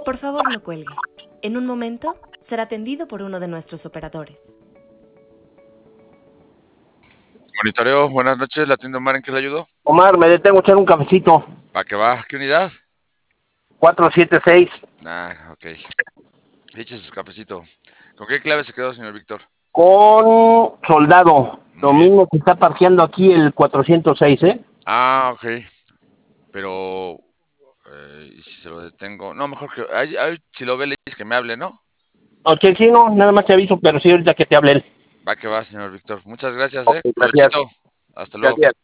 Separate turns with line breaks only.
Por favor, no cuelgue. En un momento será atendido por uno de nuestros operadores.
Monitoreo, buenas noches, la tienda Omar, ¿en qué le ayudo?
Omar, me detengo a echar un cafecito.
¿Para qué va? ¿Qué unidad?
476.
Ok. Eche su cafecito. ¿Con qué clave se quedó, señor Víctor?
Con soldado. Lo
Muy bien.
mismo que está parqueando aquí el 406, ¿eh?
Ok. Pero, ¿y si se lo detengo? No, mejor que... si lo ve, le dice que me hable, ¿no?
Ok, sí, no, nada más te aviso, pero sí, ahorita que te hable él.
Va que va, señor Víctor. Muchas gracias,
Ok, gracias.
Provechito. Hasta luego.
Gracias.